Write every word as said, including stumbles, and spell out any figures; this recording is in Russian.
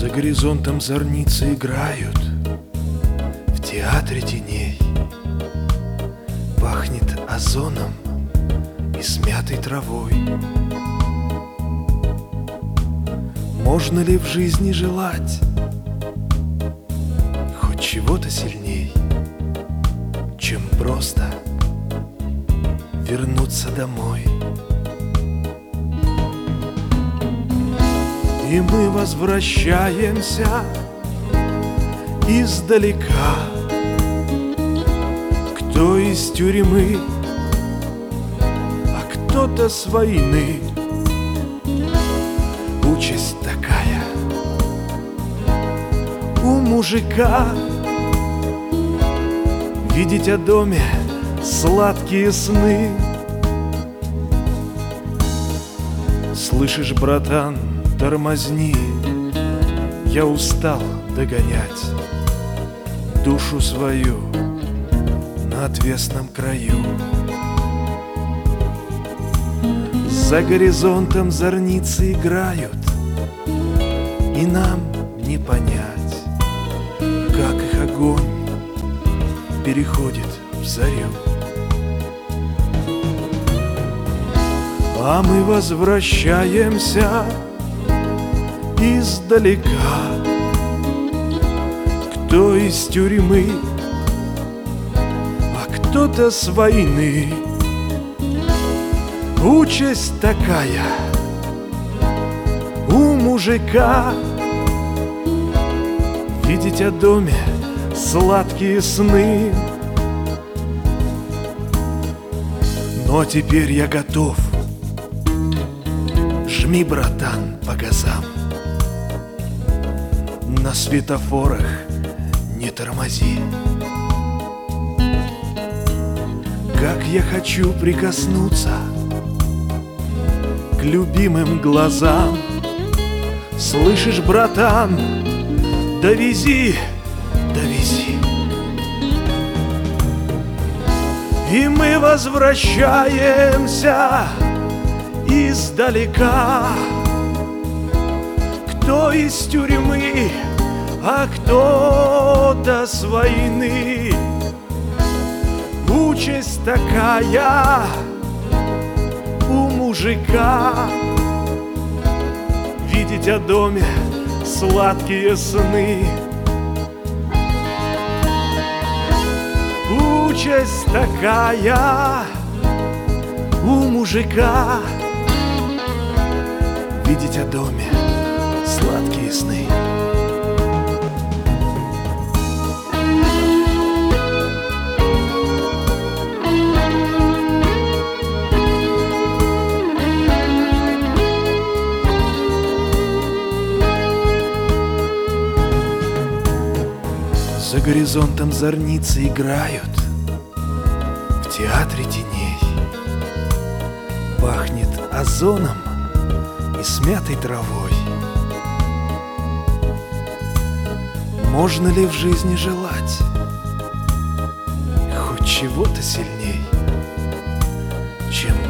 За горизонтом зорницы играют в театре теней. Пахнет озоном и смятой травой. Можно ли в жизни желать хоть чего-то сильней, чем просто вернуться домой? И мы возвращаемся издалека. Кто из тюрьмы, а кто-то с войны. Участь такая у мужика — видеть о доме сладкие сны. Слышишь, братан, тормозни, я устал догонять душу свою на отвесном краю. За горизонтом зорницы играют, и нам не понять, как их огонь переходит в зарю. А мы возвращаемся издалека. Кто из тюрьмы, а кто-то с войны. Участь такая у мужика — видеть о доме сладкие сны. Но теперь я готов. Жми, братан, по газам. На светофорах не тормози. Как я хочу прикоснуться к любимым глазам. Слышишь, братан, довези, довези. И мы возвращаемся издалека. Кто из тюрьмы, а кто-то с войны. Участь такая у мужика — видеть о доме сладкие сны. Участь такая у мужика — видеть о доме сладкие сны. За горизонтом зорницы играют в театре теней. Пахнет озоном и смятой травой. Можно ли в жизни желать хоть чего-то сильней, чем